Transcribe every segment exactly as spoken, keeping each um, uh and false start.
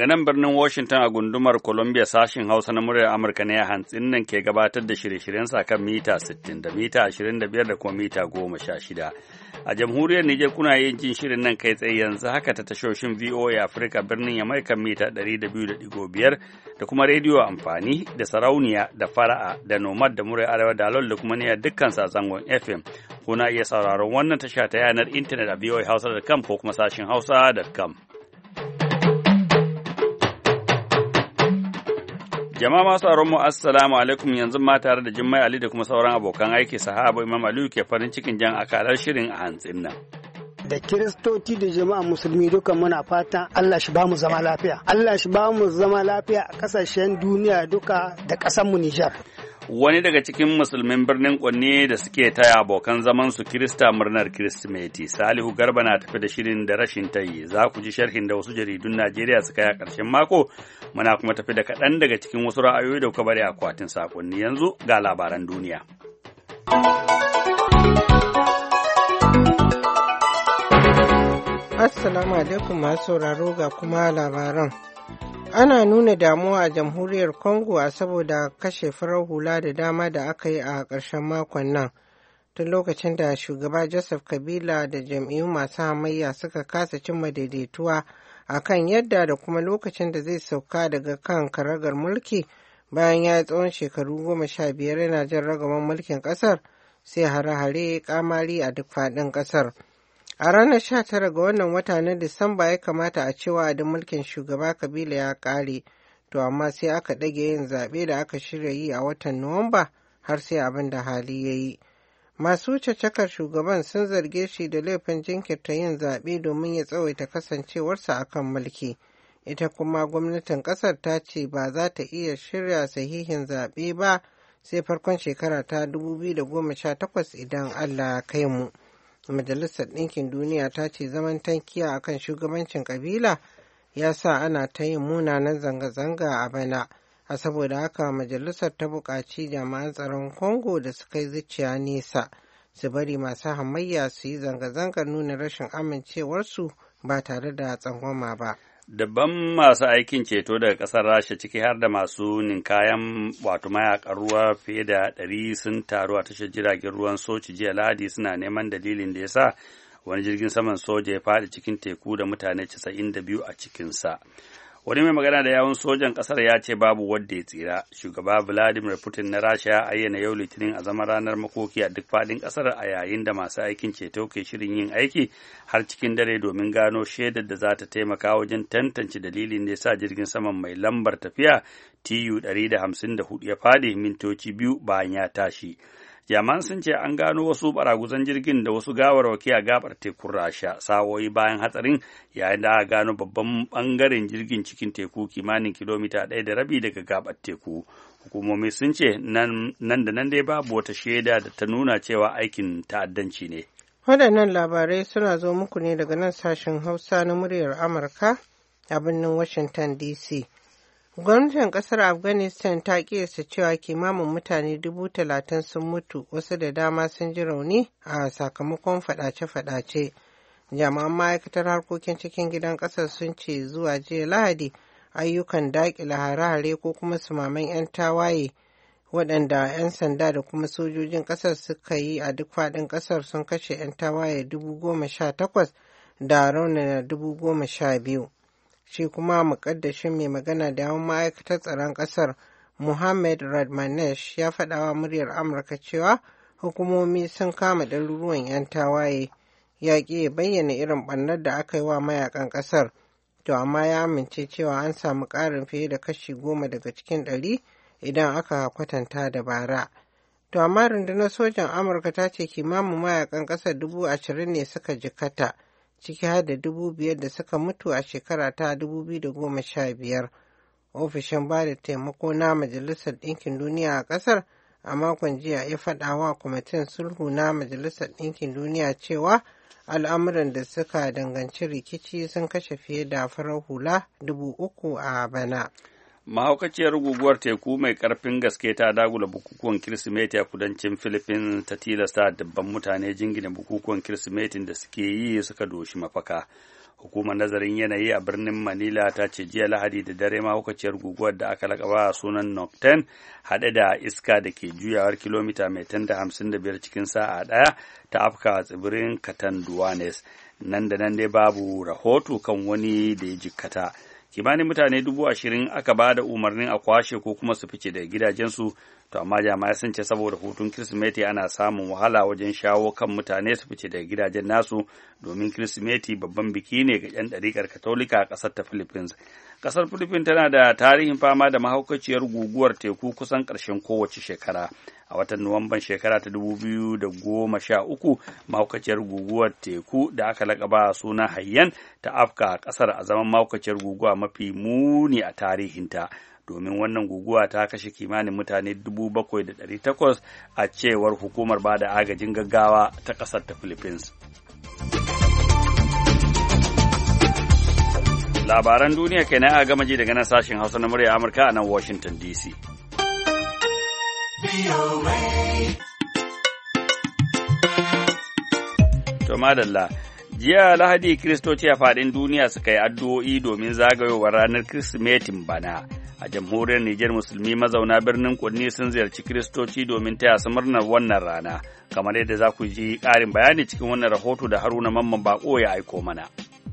Daga nan birnin Washington a gundumar Columbia sashin Hausa na muryar Amurka ne a hantsin nan ke gabatar da shirye-shiryensa kan mita sittin da mita ashirin da biyar da kuma mita goma sha shida. A jamhuriyar Nijar kuna yin jin shirin nan kai tsaye yanzu haka ta tashoshin V O A Africa birnin Yamai kan mita ɗari da biyu da ɗigo biyar da kuma rediyo amfani da sarauniya da fara'a da nomad da muryar arewa da alol da kuma niyyar dukkan sazangon F M. Kuna iya sauraron wannan tasha ta yanar intanet a v o a hausa dot com ko kuma sashin hausa dot com. Jama'a masu aron mu assalamu alaikum yanzu ma tare da Jummai Ali da kuma sauran abokan aiki sahaba Imam Aliyu ke farin cikin jan akalar shirin a hantsin nan. Da Kiristoci da jama'a musulmi duka muna fatan Allah shi ba mu zama lafiya. Allah shi ba mu zama lafiya a kasashen duniya duka da ƙasar mu Nijar. Wani daga cikin musulmin birnin Kwanne da suke taya abokan zaman su Kirista murnar Kirsimeti, Salihu Garba na tafi da shirin da rashin tayi. Za ku ji sharhin da wasu jaridun Najeriya suka yi a ƙarshen mako, muna kuma tafi da kaɗan daga cikin wasu ra'ayoyi da kuka bari a akwatin sakonni. Yanzu ga labaran duniya. Assalamu alaikum masu sauraro ga kuma labaran. Ana nuna damuwa a jamhuriyar Congo a saboda kashe farar hula da dama da aka yi a ƙarshen makon nan, tun lokacin da shugaba Joseph Kabila da jam'iyyu masu hamayya suka kasa cimma daidaituwa a kan yadda da kuma lokacin da zai sauka daga kan karagar mulki bayan ya yi tsawon shekaru goma sha biyar yana jan ragaman mulkin ƙasar, sai hare-hare kamari a duk faɗin ƙasar. A ranar sha tara ga wannan wata na Disamba ya kamata a cewa wa'adin mulkin shugaba Kabila ya ƙare, to amma sai aka ɗage yin zaɓe da aka shirya yi a watan Nuwamba har sai abin da hali ya yi. Masu cacakar shugaban sun zarge shi da laifin jinkirta yin zaɓe domin ya tsawaita kasancewarsa a kan mulki. Ita kuma gwamnatin ƙasar ta ce ba za ta iya shirya sahihin zaɓe ba sai farkon shekara ta dubu biyu da goma sha takwas idan Allah ya kai mu. Majalisar Ɗinkin Duniya ta ce zaman tankiya a kan shugabancin ƙabila ya sa ana ta yin munanan zanga-zanga a bana, a saboda haka majalisar ta buƙaci jami'an tsaron Congo da suka yi zuciya nesa su bari masu hamayya su yi zanga-zangar nuna rashin amincewarsu ba tare da tsangwama ba. Dabban masu aikin ceto daga ƙasar Rasha ciki har da masu ninkayan wato mayakan ruwa fiye da ɗari sun taru a tashar jiragen ruwan Sochi jiya Lahadi suna neman dalilin da ya sa wani jirgin saman soja ya faɗi cikin teku da mutane casa'in da biyu a cikinsa. Wani mai magana da yawun sojan ƙasar ya ce babu wanda ya tsira. Shugaba Vladimir Putin na Rasha ya ayyana yau Litinin a zama ranar makoki a duk faɗin ƙasar a yayin da masu aikin ceto ke shirin yin aiki har cikin dare domin gano shaidar da za ta taimaka wajen tantance dalilin da ya sa jirgin saman mai lambar tafiya T U ɗari da hamsin da hudu ya faɗi mintoci biyu bayan ya tashi. Jami'an sun ce an gano wasu baraguzan jirgin da wasu gawarwaki a gabar tekun Rasha sa'o'i bayan hatsarin, yayin da aka gano babban bangaren jirgin cikin teku kimanin kilomita ɗaya da rabi daga gabar teku. Hukumomi sun ce nan da nan dai babu wata shaida da ta nuna cewa aikin ta'addanci ne. Waɗannan labarai suna zo muku ne daga nan sashen Hausa na muryar Amurka a birnin Washington D C. Gwamnatin ƙasar Afghanistan ta ƙiyasta cewa kimanin mutane dubu talatin sun mutu, wasu da dama sun ji rauni a sakamakon faɗace-faɗace. Jami'an ma'aikatar harkokin cikin gidan ƙasar sun ce zuwa jiya Lahadi ayyukan daƙile hare-hare ko kuma sumaman 'yan tawaye waɗanda 'yan sanda da kuma sojojin ƙasar suka yi a duk faɗin ƙasar sun kashe 'yan tawaye dubu goma sha takwas da raunana dubu goma sha biyu. Shi kuma muƙaddashin mai magana da yawan ma'aikatar tsaron ƙasar Mohammed Radmanesh ya faɗawa muryar Amurka cewa hukumomi sun kama ɗaruruwan 'yan tawaye, ya ƙi ya bayyana irin ɓarnar da aka yi wa mayakan ƙasar, to amma ya amince cewa an samu ƙarin fiye da kashi goma daga cikin ɗari idan aka kwatanta da bara. To amma rundunar sojan Amurka ta ce kimanin mayakan ƙasar dubu ashirin ne suka jikkata, ciki har da dubu biyar da suka mutu a shekara ta dubu biyu da goma sha biyar. Ofishin ba da taimako na Majalisar Ɗinkin Duniya a ƙasar a makon jiya ya faɗa wa kwamitin sulhu na Majalisar Ɗinkin Duniya cewa al'amuran da suka danganci rikici sun kashe fiye da farar hula dubu uku a bana. Mahaukaciyar guguwar teku mai ƙarfin gaske ta dagula bukukuwan Kirsimeti a kudancin Filifin ta tilasta dabban mutane jingina bukukuwan Kirsimetin da suke yi suka doshi mafaka. Hukumar nazarin yanayi a birnin Manila ta ce jiya Lahadi da dare mahaukaciyar guguwar da aka lakaba sunan Nocturne haɗe da iska da ke juyawar kilomita mai tan da hamsin da biyar cikin sa'a ɗaya ta afka tsibirin Catanduanes. Nan da nan dai babu rahoto kan wani da ya jikkata. Kimanin mutane dubu ashirin aka ba da umarnin a kwashe ko kuma su fice daga gidajensu, to amma jami'ai sun ce saboda hutun Kirsimeti ana samun wahala wajen shawo kan mutane su fice daga gidajen nasu, domin Kirsimeti babban biki ne ga 'yan ɗariƙar Katolika a ƙasar ta Philippines. Ƙasar Philippines tana da tarihin fama da mahaukaciyar guguwar teku kusan ƙarshen kowace shekara. A watan Nuwamban shekara ta dubu biyu da goma sha uku, mahaukaciyar guguwar teku da aka laƙaba suna Haiyan ta afka ƙasar a zaman mahaukaciyar guguwa mafi muni a tarihinta. Domin wannan guguwa ta kashe kimanin mutane dubu bakwai da ɗari takwas a cewar hukumar ba da agajin gaggawa ta ƙasar ta Philippines. Labaran duniya kenan a gama ji daga nan sashen Hausa na murya Amurka a nan Washington D C. To madalla, jiya Lahadi Kiristoci a faɗin duniya suka yi addu'o'i domin zagayowar ranar Kirsimetin bana. A jamhuriyar Nijar musulmi mazauna birnin Kudni sun ziyarci Kiristoci domin taya su murnar wannan rana, kamar yadda za ku ji ƙarin bayani cikin wannan rahoto da Haruna Mamman Bako ya aiko mana.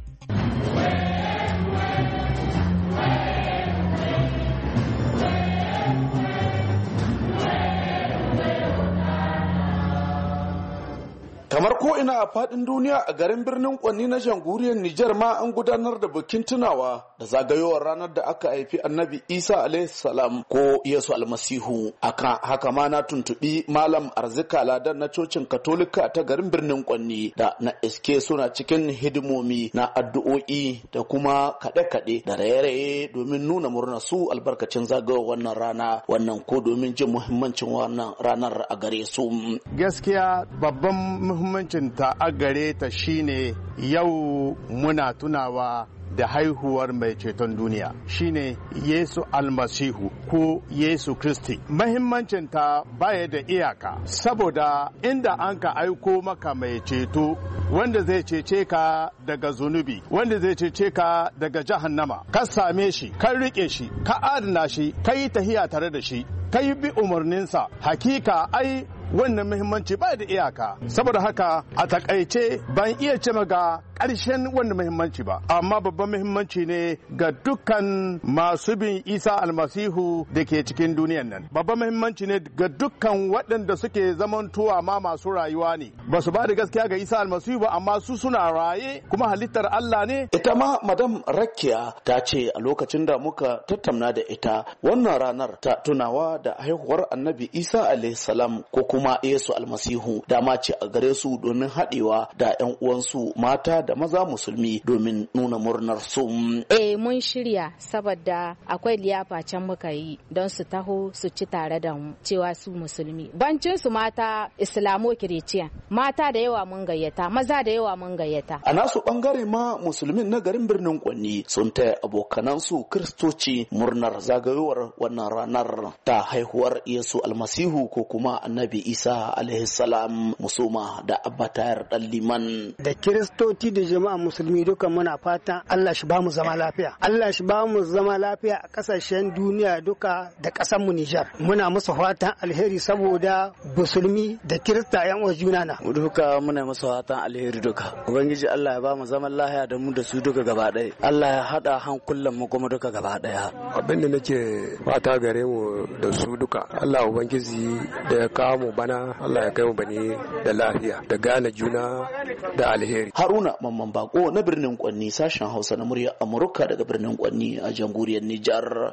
Kamar ko ina a faɗin duniya a garin birnin Kwanni na jamhuriyar Nijar ma an gudanar da bikin tunawa da zagayowar ranar da aka haifi Annabi Isa alaihi salam ko Yesu almasihu. Aka haka ma na tuntubi Malam Arzika Ladan na cocin Katolika ta garin birnin Kwanni da na iske suna cikin hidimomi na addu'o'i da kuma kaɗe-kaɗe da raye-raye domin nuna murnar su albarkacin zagayowar wannan rana, wannan ko domin jin muhimmancin wannan ranar a gare su. Gaskiya babban muhimmancin ta a gare ta shine yau muna tunawa da haihuwar mai ceton duniya shine Yesu almasihu ko Yesu Kristi. Mahimmancin ta baya da iyaka saboda inda an ka aiko maka mai ceto wanda zai cece ka daga zunubi, wanda zai cece ka daga jahannama, ka same shi, ka rike shi, ka adana shi, ka yi tahiya tare da shi, ka yi bi umarninsa, hakika ai wannan muhimmanci ba da iyaka. Saboda haka a takaice ban iya ce ga ƙarshen wannan muhimmanci ba, amma babban muhimmanci ne ga dukkan masu bin Isa almasihu da ke cikin duniyan nan. Babban muhimmanci ne ga dukkan waɗanda suke zamantowa ma masu rayuwa ne, ba su ba da gaskiya ga Isa almasihu ba, amma su suna raye kuma halittar Allah ne. Ita ma Madam Rakiya ta ce a lokacin da muka tattauna da ita wannan ranar ta tunawa da haihuwar Annabi Isa alaihi salam ko kuma Yesu almasihu dama ce a gare su domin haɗewa da 'yan uwansu mata da maza musulmi domin nuna murnar su. Eh mun shirya saboda akwai liyafa can muka yi don su taho su ci tare da mu cewa su musulmi. Bancin su mata Islamo Kiriciyan, mata da yawa mun gayyata, maza da yawa mun gayyata. A nasu bangare ma musulmin na garin birnin Kwanni sun taya abokanansu Kiristoci murnar zagayowar wannan ranar ta haihuwar Yesu almasihu ko kuma Annabi Isa alaihi salam, musoma da Abba Tayar dan Liman. Da Kiristoci da jama'a musulmi duka muna fatan Allah shi ba mu zama lafiya. Allah shi ba mu zama lafiya a kasashen duniya duka da ƙasar mu Nijar. Muna musu fatan alheri saboda musulmi da Kirista yan uwa juna na. Duka muna musu fatan alheri duka. Ubangiji Allah ya ba mu zaman lafiya da mu da su duka gaba ɗaya. Allah ya hada hankulan mu kuma duka gaba ɗaya. Abin da nake fata gare mu da su duka, Allah Ubangiji da ya kawo mu bana, Allah ya kai mu bane da lafiya da gane juna da alheri. Haruna Mamman Bako na birnin Kwanni, sashen Hausa na murya Amurka daga birnin Kwanni a jamhuriyar Nijar.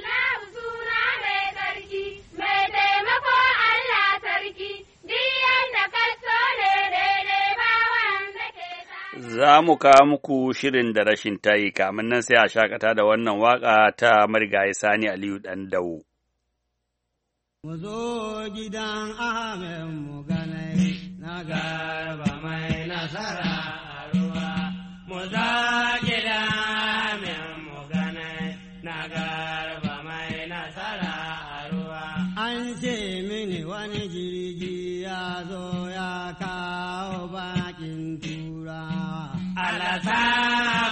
Za mu kawo muku shirin da rashin tayi, kamin nan sai a shakata da wannan waka ta marigayi Sani Aliyu Ɗandawo. Mu zo gidan Ahmed mu ganai na garba mai nasara a ruwa. Mu zo gidan Ahmed mu ganai na garba mai nasara a ruwa. An ce mini wani jirgi ya zo ya kawo bakin turawa. Alasa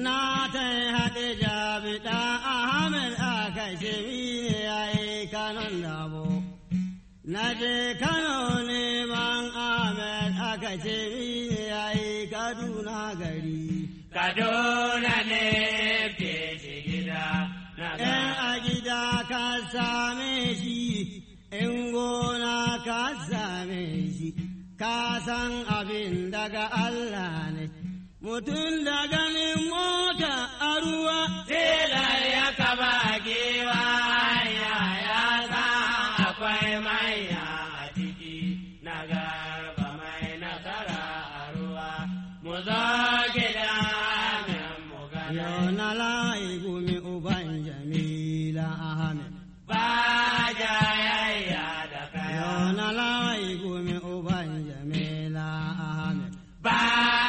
na ta haɗe jabi ɗan Ahmed aka ce mini ya yi kanon dabo. Na je Kano neman Ahmed aka ce mini ya yi Kaduna gari. Kaduna ne ke ce gida. In a gida ka same shi, in gona ka same shi, ka san abin daga Allah ne. Mutum da ganin mota a ruwa, tilar ya kaba gewa ya ya san akwai manya a ciki, na garba mai nasara a ruwa, mu zo gida min mu gana. Yau na layi gumi uban Jamila Ahmed, ba jayayya da kai. Yau na layi gumi uban Jamila Ahmed, ba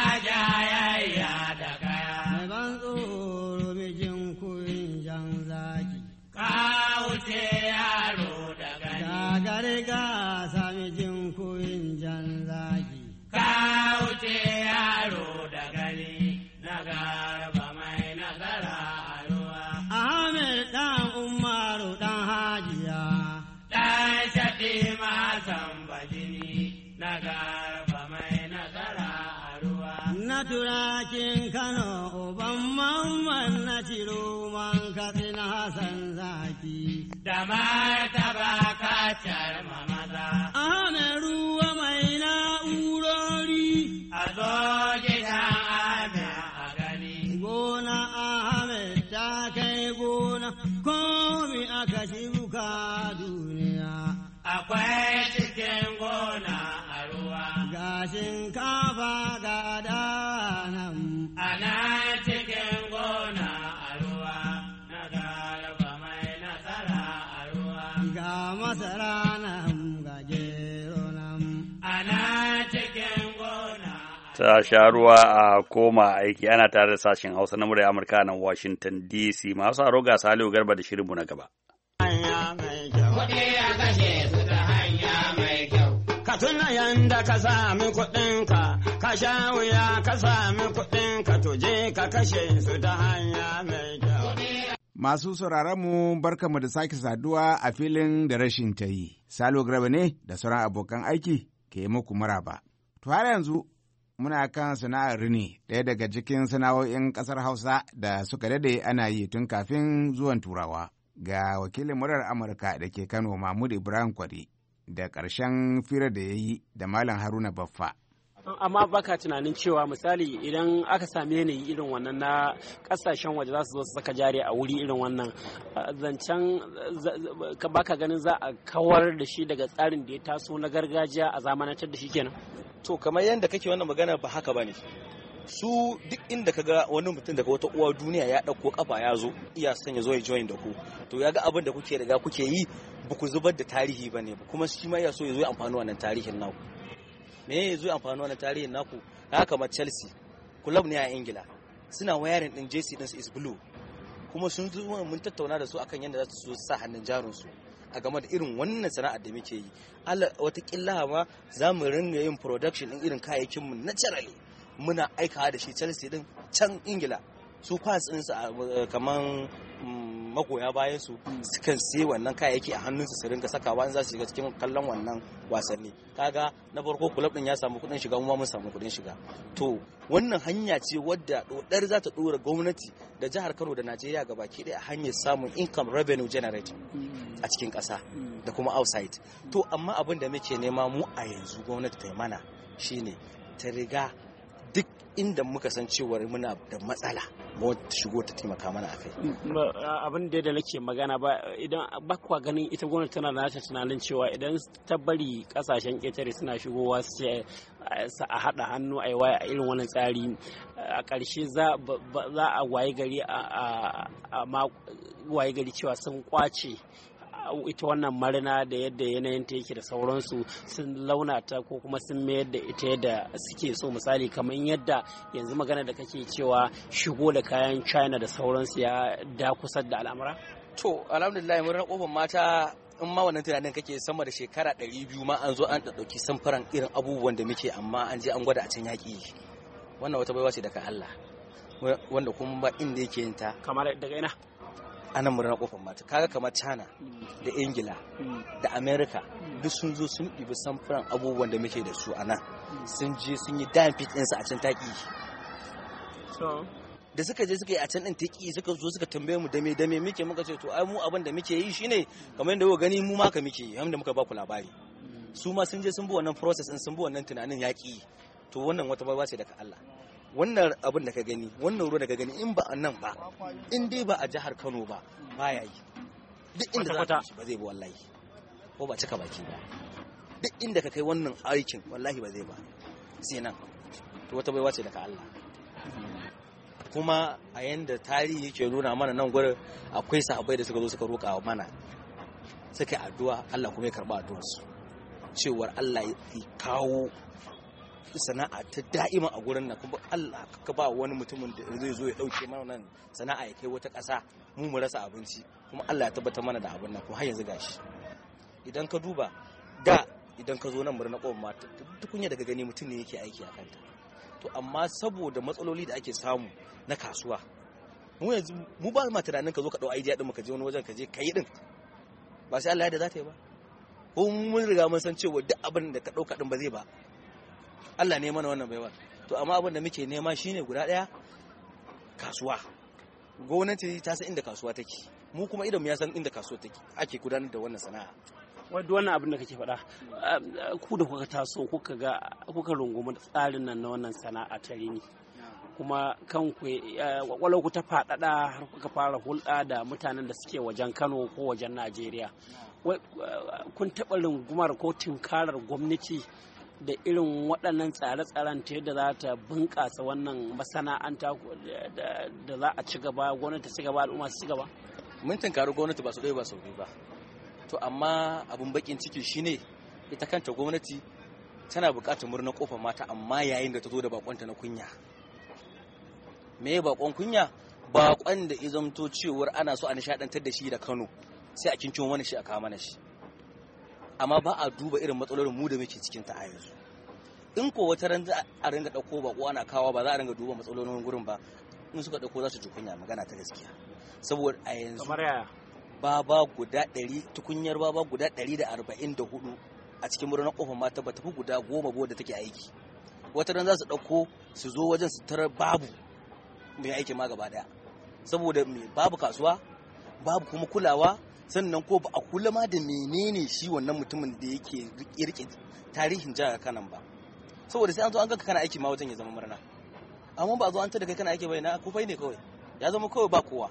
riga sami jin kuyin jan zaki. Ka wuce yaro da gani na garba mai nasara a ruwa. Ahmed ɗan Umaru ɗan Hajiya. Ɗan shaɗi masan bajini na garba mai nasara a ruwa. Na turakin Kano uban mamman na ciro man Katsina Hassan Zaki. Da martaba kacar mamaza. Ahmed ruwa mai na'urori. A zo gidan Ahmed a gani. Gona Ahmed ta kai gona, komi aka shuka duniya. Akwai cikin gona a ruwa. Ga shinkafa ga danan. Ana cikin gona a ruwa. Na garba mai nasara a ruwa. Ga masara nan ga gero nan. Ana cikin gona. Ta sha ruwa a koma aiki. Ana tare da sashen Hausa na muryar Amurka nan Washington D C. Masu aro ga Salihu Garba da shirinmu na gaba. Kuɗi a kashe su ta hanya mai kyau. Ka tuna yanda ka sami kuɗinka, ka sha wuya ka sami kuɗinka, to je ka kashe su ta hanya mai kyau. Masu sauraronmu barkamu da sake saduwa a filin da rashin ta yi. Salo Garba ne da sauran abokan aiki ke muku maraba. To har yanzu muna kan sana'ar rini, ɗaya daga cikin sana'o'in ƙasar Hausa da suka dade ana yi tun kafin zuwan Turawa. Ga wakilin murar Amurka da ke Kano Mahmud Ibrahim Kwari da ƙarshen firar da ya yi da Malam Haruna Baffa. Amma baka tunanin cewa misali idan aka same yanayi irin wannan na kasashen waje za su zo su saka jari a wuri irin wannan zancen baka ganin za a kawar da shi daga tsarin da ya taso na gargajiya a zamanantar da shi kenan? To kamar yadda kake wannan magana ba haka bane. Su duk inda kaga wani mutum daga wata uwa duniya ya ɗauko kafa ya zo iya son ya zo ya join da ku, to ya ga abin da kuke riga kuke yi ba ku zubar da tarihi ba ne, kuma shi ma ya so ya zo ya amfani wannan tarihin naku. Me ya zo ya amfani wannan tarihin naku? Haka kamar Chelsea club ne a Ingila, suna wayarin din jersey din su is blue, kuma sun zo mun tattauna da su akan yadda za su sa hannun jarin su a game da irin wannan sana'ar da muke yi. Allah wata killa ma za mu ringa yin production din irin kayayyakin mu naturally, muna aikawa da shi Chelsea din can Ingila, su fans din su kaman magoya bayan su sukan sai wannan kayayyaki a hannunsu su ringa sakawa in za su shiga cikin kallon wannan wasanni. Kaga na farko club din ya samu kudin shiga, mu ma mun samu kudin shiga. To wannan hanya ce wadda dodar za ta dora gwamnati da jihar Kano da Najeriya gabaki daya hanyar samun income revenue generating a cikin kasa da kuma outside. To amma abin da muke nema mu a yanzu gwamnati ta yi mana shine ta riga duk inda muka san cewar muna da matsala mu shigo ta taimaka mana akai. Abin da da nake magana ba, idan ba kwa ganin ita gwamnati tana da nata tunanin cewa idan ta bari kasashen ƙetare suna shigowa su a haɗa hannu a waya a irin wannan tsari, a ƙarshe za a waye gari a waye gari cewa sun kwace ita wannan marina da yadda yanayin ta yake da sauransu, sun launata ko kuma sun mayar da ita yadda suke so. Misali kamar yadda yanzu magana da kake cewa shigo da kayan China da sauransu ya dakusar da al'amura. To alhamdulillah mun rakofin mata in ma wannan tunanin kake sama da shekara ɗari biyu ma an zo an ɗauki samfuran irin abubuwan da muke, amma an je an gwada a can yaƙi. Wannan wata baiwa ce daga Allah. wanda kuma ba inda yake yin ta kamar daga ina ana murna kofar mata kaga kamar China da Ingila da America duk sun zo sun ɗibi samfuran abubuwan da muke da su a nan sun je sun yi dan fit ɗinsu a can taki da suka je suka yi a can ɗin taki suka zo suka tambaye mu dame dame muke muka ce to ai mu abin da muke yi shine kamar yadda kuka gani mu ma ka muke yi da muka ba ku labari su ma sun je sun bi wannan process ɗin sun bi wannan tunanin yaƙi to wannan wata baiwa ce daga Allah wannan abin da ka gani wannan ruwa da ka gani in ba a nan ba in dai ba a jihar Kano ba baya yi duk inda za ka ba zai ba wallahi ko ba cika baki ba duk inda ka kai wannan aikin wallahi ba zai ba sai nan to wata baiwa ce daga Allah kuma a yanda tarihi yake nuna mana nan gurin akwai sahabbai da suka zo suka roƙa mana suka yi addu'a Allah kuma ya karɓa addu'arsu cewar Allah ya kawo sana'a ta da'ima a gurin nan kuma Allah ka ba wani mutumin da zai zo ya dauke mana nan sana'a ya kai wata ƙasa mu mu rasa abinci kuma Allah ya tabbatar mana da abin nan kuma har yanzu gashi idan ka duba da idan ka zo nan murna kofar mata tukunya daga gani mutum ne yake aiki a kanta to amma saboda matsaloli da ake samu na kasuwa mu yanzu mu ba ma tunanin ka zo ka dau idea din ka je wani wajen ka je kai din ba sai Allah ya da za ta yi ba ko mun riga mun san cewa duk abin da ka dauka din ba zai ba Allah ne mana wannan baiwa to amma abin da muke nema shine guda daya kasuwa gwamnati ta san inda kasuwa take mu kuma idan mu ya san inda kasuwa take ake gudanar da wannan sana'a wadda wannan abin da kake faɗa ku da kuka taso kuka ga kuka rungumi tsarin nan na wannan sana'a ta rini kuma kanku kwakwalwar ku ta faɗaɗa har kuka fara hulɗa da mutanen da suke wajen Kano ko wajen Najeriya kun taɓa rungumar ko tunkarar gwamnati da irin waɗannan tsare-tsaren ta yadda za ta bunƙasa wannan masana'anta da za a ci gaba gwamnati ta ci gaba al'umma su ci gaba mun tunkari gwamnati ba su ɗaya ba sau biyu ba to amma abin bakin ciki shine ita kanta gwamnati tana buƙatar murnar kofar mata amma yayin da ta zo da bakonta na kunya me ya bakon kunya bakon da izamto cewar ana so a nishadantar da shi da Kano sai a kincin wani shi a kawo mana shi amma ba a duba irin matsalolin mu da muke cikin ta a yanzu in ko wata ran a ringa dauko bako ana kawo ba za a ringa duba matsalolin gurin ba in suka dauko za su ji kunya magana ta gaskiya saboda a yanzu baba guda ɗari tukunyar baba guda ɗari da arba'in da hudu a cikin murnar kofar mata ba tafi guda goma ba da take aiki wata ran za su ɗauko su zo wajen su tarar babu mai aiki ma gaba daya saboda babu kasuwa babu kuma kulawa sannan ko ba a kula ma da menene shi wannan mutumin da yake rike tarihin jihar Kano ba saboda sai an zo an ga kana aiki ma wajen ya zama murna amma ba a zo an tada kai kana aiki bai na kufai ne kawai ya zama kawai ba kowa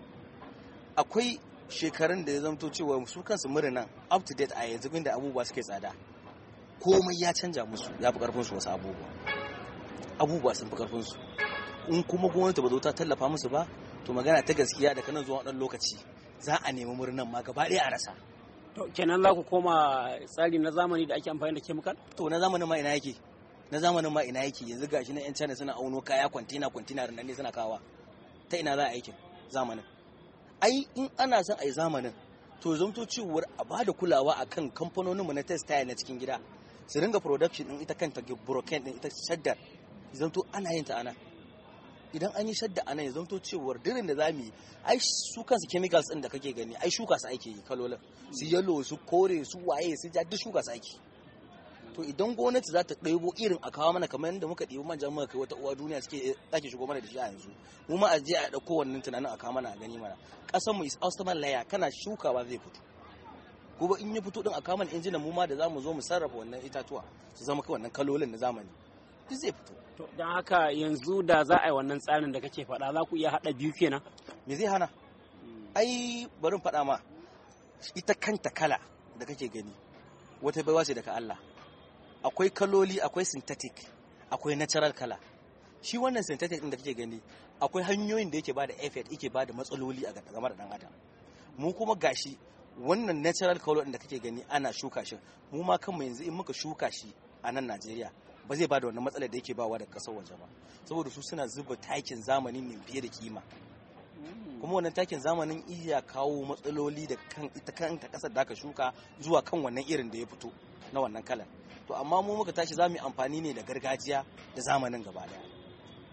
akwai shekarun da ya zamto cewa su kansu murnan up to date a yanzu inda abubuwa suke tsada komai ya canja musu ya fi karfin su wasu abubuwa abubuwa sun fi karfin su in kuma gwamnati ba zo ta tallafa musu ba to magana ta gaskiya da kanan zuwa ɗan lokaci za a nemi murnan ma gaba ɗaya a rasa to kenan za ku koma tsari na zamani da ake amfani da chemical to na zamanin ma ina yake na zamanin ma ina yake yanzu gashi na yan China suna auno kaya kwantina kwantina da nan ne suna kawa ta ina za a aikin zamanin ai in ana son a yi zamanin to zamto cewar a ba da kulawa akan kamfanoninmu na textile na cikin gida su ringa production din ita kanta broken din ita shaddar zamto ana yin ta ana idan an yi shadda ana ya zamto cewar dirin da zamu yi ai su kansu chemicals din da kake gani ai shuka su ake yi kalolin su yellow su kore su waye su ja duk shuka su ake to idan gwamnati za ta ɗebo irin a kawo mana kamar yadda muka ɗebi manja muka kai wata uwa duniya suke ake shigo mana da shi a yanzu mu ma a je a ɗauko wannan tunanin a kawo mana a gani mana ƙasar mu is awesome layer kana shukawa zai fito kuma in ya fito din a kawo mana injinan mu ma da zamu zo mu sarrafa wannan itatuwa su zama kai wannan kalolin na zamani duk zai fito to dan haka yanzu da za a yi wannan tsarin da kake faɗa za ku iya haɗa biyu kenan me zai hana ai bari faɗa ma ita kanta kala da kake gani wata baiwa ce daga Allah akwai kaloli akwai synthetic akwai natural kala shi wannan synthetic din da kake gani akwai hanyoyin da yake bada effect yake bada matsaloli a game da dan adam mu kuma gashi wannan natural color din da kake gani ana shuka shi mu ma kanmu yanzu in muka shuka shi a nan Najeriya ba zai bada wannan matsalar da yake bawa da kasar waje ba saboda su suna zuba takin zamani mai fiye da kima kuma wannan takin zamanin iya kawo matsaloli da kan ita kanta kasar da aka shuka zuwa kan wannan irin da ya fito na wannan kalan to amma mu muka tashi za mu yi amfani ne da gargajiya da zamanin gaba daya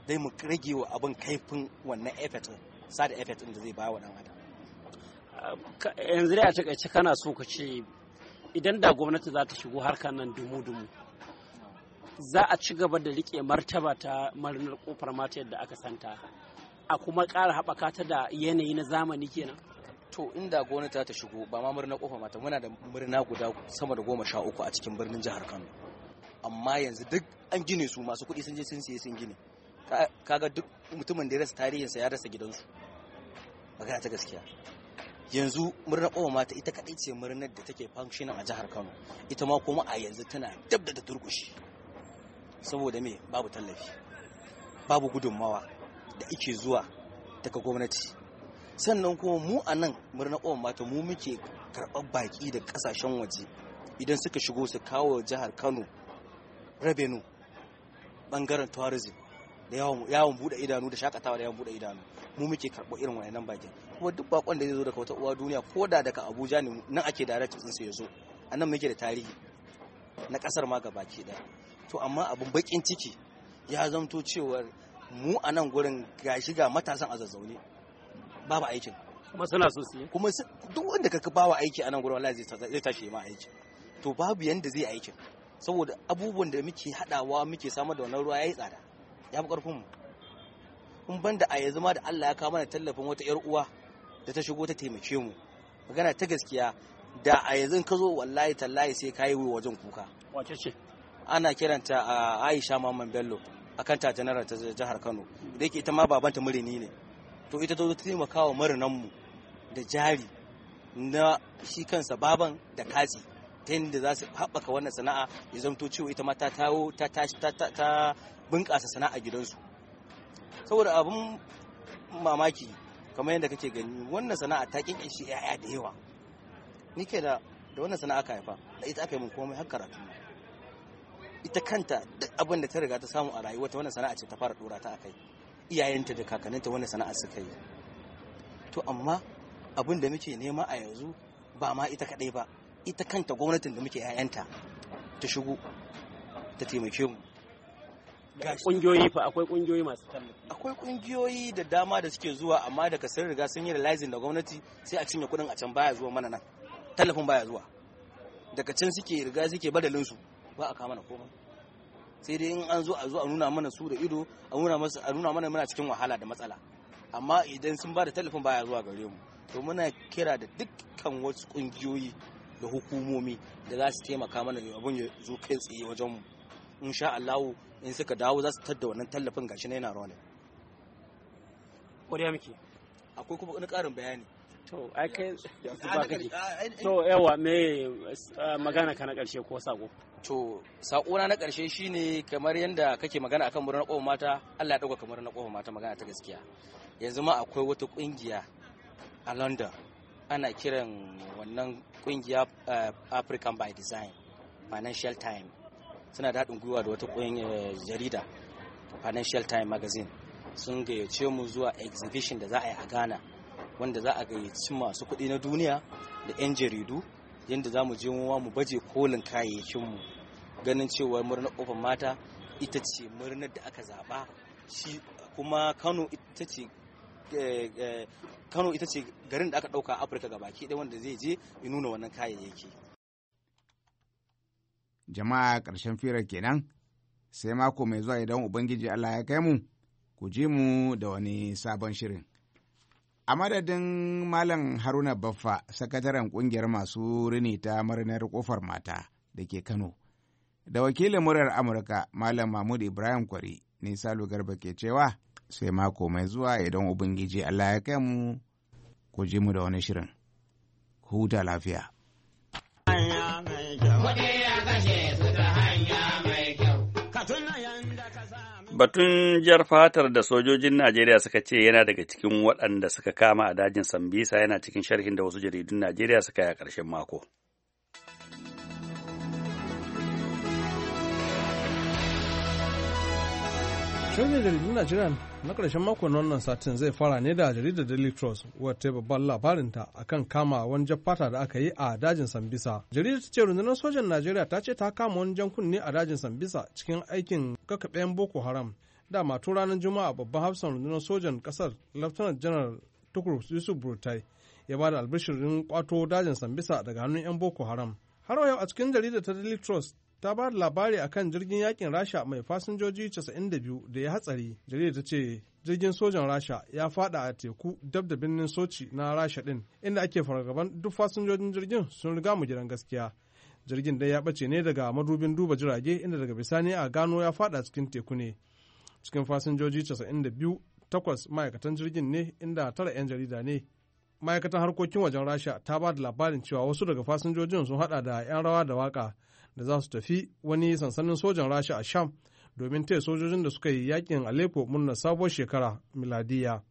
dai mu rage wa abin kaifin wannan effort sada effort din da zai ba wa dan adam. Yanzu dai a takaice kana so ka ce idan da gwamnati za ta shigo harkar nan dumu-dumu za a ci gaba da rike martaba ta marinar kofar mata yadda aka santa a kuma ƙara haɓaka ta da yanayi na zamani kenan. To inda gwamnati ta shigo ba ma murnar kofar mata, muna da murna guda sama da goma sha uku a cikin birnin jihar Kano, amma yanzu duk an gine su, masu kuɗi sun je sun siye sun gine. Kaga duk mutumin da ya rasa tarihinsa ya rasa gidansu, magana ta gaskiya. Yanzu murnar kofar mata ita kaɗai ce murnar da take functioning a jihar Kano, ita ma kuma a yanzu tana dab da turkushi. Saboda me? Babu tallafi, babu gudunmawa da ike zuwa daga gwamnati. Sannan kuma mu a nan murnar kofar mata mu muke karɓar baƙi da ƙasashen waje idan suka shigo su kawo jihar Kano revenue, ɓangaren tourism da yawon buɗe idanu da shakatawa da yawon buɗe idanu, mu muke karɓo irin wannan bakin. Kuma duk bakon da zai zo daga wata uwa duniya ko da daga Abuja ne, nan ake direct din sa ya zo, a nan muke da tarihi na ƙasar ma gabaki ɗaya. To amma abin bakin ciki ya zamto cewar mu a nan gurin gashi ga matasan a zazzaune babu aikin, kuma suna so su yi, kuma duk wanda ka bawa aiki a nan gurin wallahi zai tashi ma aiki. To babu yanda zai aikin, saboda abubuwan da muke hadawa muke samar da wannan ruwa yayi tsada, ya fi karfin mu. Kun banda a yanzu ma da Allah ya kawo mana tallafin wata yar uwa da ta shigo ta taimake mu, magana ta gaskiya, da a yanzu ka zo wallahi tallahi sai kayi wajen kuka. Wace ce? Ana kiranta a Aisha Mamman Bello, akan ta janaral ta jihar Kano, da yake ita ma babanta murini ne. To ita ta zo ta taimaka wa marinan mu da jari na shi kansa baban da katsi, ta yadda za su haɓaka wannan sana'a ya zamto cewa ita ma ta tawo ta ta bunƙasa sana'a gidansu. Saboda abin mamaki kamar yadda kake gani, wannan sana'a ta kinkishi yaya da yawa. Ni ke da da wannan sana'a aka haifa, da ita aka yi min komai har karatu. Ita kanta duk abin da ta riga ta samu a rayuwa ta wannan sana'a ce ta fara dora ta akai. Iyayenta da kakanninta wannan sana'a suka yi. To amma abin da muke nema a yanzu ba ma ita kadai ba, ita kanta gwamnatin da muke yayanta ta shigo ta taimake mu. Kungiyoyi fa akwai kungiyoyi masu tallafi. Akwai kungiyoyi da dama da suke zuwa, amma daga sun riga sun yi realizing da gwamnati sai a cinye kudin a can, baya zuwa mana nan. Tallafin baya zuwa. Daga can suke riga suke badalin su, ba a kama na komai. Sai dai in an zo a zo a nuna mana su da ido, a nuna masa a nuna mana muna cikin wahala da matsala. Amma idan sun ba da tallafin baya zuwa gare mu. To muna kira da dukkan wasu kungiyoyi da hukumomi da za su taimaka mana abun ya zo kai tsaye wajen mu. Insha Allah in suka dawo za su tadda wannan tallafin gashi na yana rolling. Koriya muke. Akwai kuma wani ƙarin bayani. To ai kai ba kake. To yawa me magana ka na ƙarshe ko sako? To sako na na ƙarshe shine kamar yanda kake magana akan murnar ƙofar mata, Allah ya dauka kamar na ƙofar mata, magana ta gaskiya. Yanzu ma akwai wata kungiya a London, ana kiran wannan kungiya African by Design, Financial Time. Suna da haɗin gwiwa da wata ƙungiyar jarida, Financial Time magazine. Sun gayyace mu zuwa exhibition da za a yi a Ghana, wanda za a gayyaci masu kuɗi na duniya da 'yan jaridu, yadda za mu je mu baje kolin kayayyakinmu, ganin cewa murnar ƙofar mata ita ce murnar da aka zaɓa, shi kuma Kano ita ce Kano ita ce garin da aka ɗauka a Afirka gabaki ɗaya wanda zai je ya nuna wannan kayayyaki. Jama'a ƙarshen firar kenan, sai mako mai zuwa idan Ubangiji Allah ya kai mu, ku ji mu da wani sabon shirin. A madadin Malam Haruna Baffa, sakataren ƙungiyar masu rini ta murnar ƙofar mata da ke Kano, da wakilin muryar Amurka Malam Mahmud Ibrahim Kwari, ne Salo Garba ke cewa sai mako mai zuwa idan Ubangiji Allah ya kai mu, ku ji mu da wani shirin. Huta lafiya. Batun jar fatar da sojojin Najeriya suka ce yana daga cikin waɗanda suka kama a dajin Sambisa yana cikin sharhin da wasu jaridun Najeriya suka yi a ƙarshen mako. Sharhin jaridun Najeriya na ƙarshen mako na wannan satin zai fara ne da jaridar Daily Trust, wata babban labarinta akan kama wani jan fata da aka yi a dajin Sambisa. Jaridar ta ce rundunar sojan Najeriya ta ce ta kama wani jan kunne a dajin Sambisa cikin aikin kakkaɓen Boko Haram, dama tun ranar Juma'a babban hafsan rundunar sojan ƙasar Lieutenant General Tukur Yusuf Burtai ya ba da albishirin kwato dajin Sambisa daga hannun 'yan Boko Haram. Har yau a cikin jaridar ta Daily Trust ta ba da labari akan jirgin yakin Rasha mai fasinjoji casa'in da biyu da ya hatsari. Jaridar ta ce jirgin sojan Rasha ya fada a teku dab da birnin Sochi na Rasha din, inda ake fargaban duk fasinjojin jirgin sun riga mu gidan gaskiya. Jirgin dai ya bace ne daga madubin duba jirage, inda daga bisani a gano ya fada cikin teku ne. Cikin fasinjoji casa'in da biyu, takwas ma'aikatan jirgin ne, inda tara 'yan jarida ne. Ma'aikatan harkokin wajen Rasha ta ba da labarin cewa wasu daga fasinjojin sun hada da 'yan rawa da waka da za su tafi wani sansanin sojan Rasha a Sham domin taya sojojin da suka yi yakin Aleppo murnar sabuwar shekara miladiya.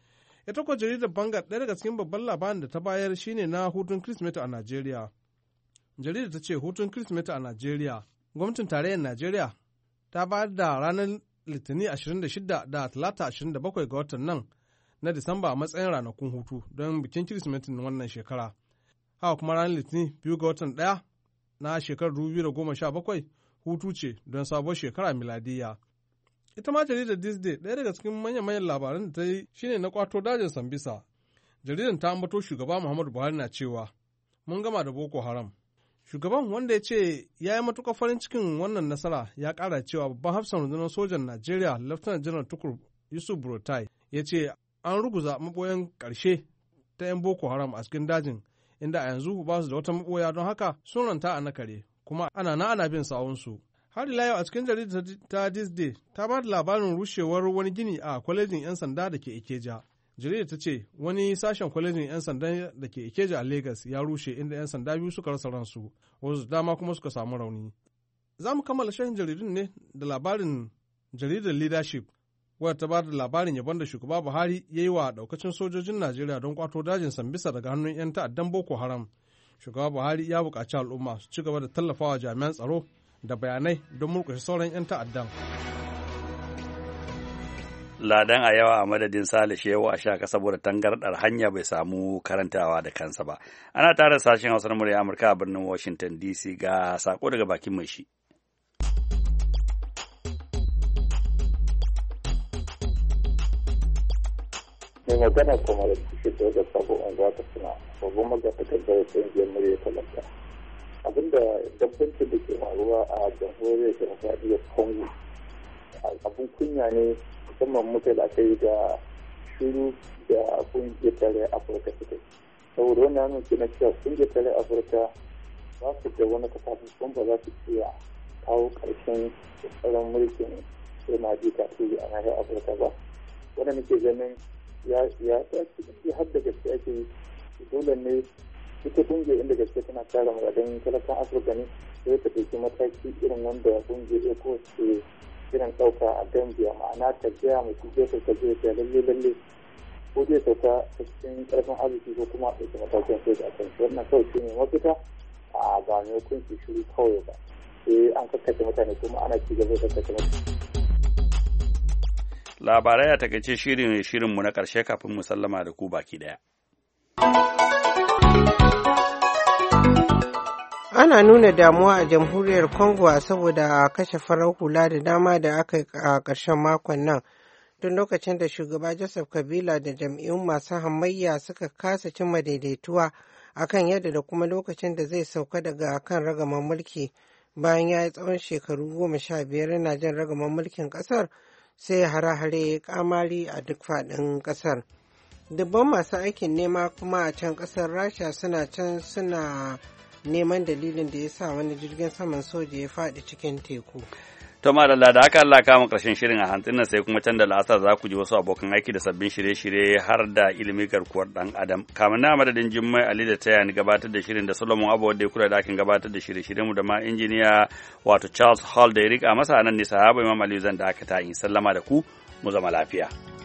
Ita kuwa jaridar Bangar, ɗaya daga cikin babban labarin da ta bayar shine na hutun Kirsimeti a Najeriya. Jaridar ta ce hutun Kirsimeti a Najeriya, gwamnatin tarayyar Najeriya ta bayar da ranar Litinin ashirin da shida da Talata ashirin da bakwai ga watan nan na Disamba a matsayin ranakun hutu don bikin Kirsimetin wannan shekara. Haka kuma ranar Litinin biyu ga watan ɗaya na shekarar dubu biyu da goma sha bakwai hutu ce don sabuwar shekara miladiyya. Ita ma jaridar Disney, ɗaya daga cikin manyan-manyan labaran da ta yi shine na kwato dajin Sambisa. Jaridar ta ambato shugaba Muhammadu Buhari na cewa mun gama da Boko Haram. Shugaban, wanda ya ce ya yi matuƙar farin cikin wannan nasara, ya ƙara cewa babban hafsan rundunar sojan Najeriya Lieutenant General Tukur Yusuf Buratai ya ce an ruguza maɓoyan ƙarshe ta 'yan Boko Haram a cikin dajin, inda a yanzu ba su da wata maɓoya, don haka sun ranta a nakare kuma ana na ana bin sawunsu. Har ila yau a cikin jaridar ta Disney ta ba da labarin rushewar wani gini a kwalejin 'yan sanda da ke Ikeja. Jaridar ta ce wani sashen kwalejin 'yan sanda da ke Ikeja a Lagos ya rushe, inda 'yan sanda biyu suka rasa ransu, wasu dama kuma suka samu rauni. Za mu kammala shahin jaridun ne da labarin jaridar Leadership, wadda ta ba da labarin yabon da shugaba Buhari ya yi wa daukacin sojojin Najeriya don kwato dajin Sambisa daga hannun 'yan ta'addan Boko Haram. Shugaba Buhari ya buƙaci al'umma su ci gaba da tallafawa jami'an tsaro da bayanai don murƙushe sauran 'yan ta'addan. Ladan a yawa a madadin Sale Shehu a shaka saboda tangarɗar hanya bai samu karantawa da kansa ba. Ana tare sashen Hausa na murya Amurka a birnin Washington D C, ga sako daga bakin mai shi. Mai magana kuma da kushe da sabo an za ta suna babban magana takardar ƙungiyar murya talaka. Abinda dabbancin da ke faruwa a jamhuriyar demokradiyyar Congo abin kunya ne, musamman muka da aka yi da shiru da kungiyar tarayyar Afirka suka yi. Saboda wannan hannun ke na cewa kungiyar tarayyar Afirka ba su da wani kasafin kuma ba za su iya kawo ƙarshen tsaron mulkin yana ji tasiri a nahiyar Afirka ba. Wanda nake ganin ya dace inda har da gaske ake yi, dole ne ita kungiyar inda gaske tana kare muradun talakan Afirka ne, sai ta ɗauki mataki irin wanda kungiyar ECOWAS ke kiran ɗauka a Gambia, ma'ana ta gaya mai kuke ta kaje ta lalle lalle ko zai sauka ta cikin ƙarfin arziki ko kuma a ɗauki matakin sai da kan wannan kawai shi ne mafita a ba mai hukunci shiru kawai ba, sai an kakkace mutane kuma ana ci gaba da kakkace mutane. Labarai a takaice shirin shirinmu na ƙarshe kafin mu sallama da ku baki ɗaya. Ana nuna damuwa a jamhuriyar Congo saboda kashe farar hula da dama da aka yi a ƙarshen makon nan, tun lokacin da shugaba Joseph Kabila da jam'iyyun masu hamayya suka kasa cimma daidaituwa akan yadda da kuma lokacin da zai sauka daga kan ragaman mulki bayan ya yi tsawon shekaru goma sha biyar yana jan ragaman mulkin ƙasar, sai hare-hare kamari a duk faɗin ƙasar. Dubban masu aikin nema kuma a can ƙasar Rasha suna can suna neman dalilin da ya sa wani jirgin saman soja ya faɗi cikin teku. To madalla da haka Allah kama karshen shirin a hantsin nan, sai kuma can da la'asar za ku ji wasu abokan aiki da sabbin shirye-shirye har da ilimi garkuwar dan adam. Kamar na madadin Jummai Ali da taya ni gabatar da shirin da Solomon Abu wanda ya kula da akin gabatar da shirye-shirye mu da ma injiniya wato Charles Hall da ya rika masa nan ne sahaba Imam Ali zan da aka ta in sallama da ku mu zama lafiya.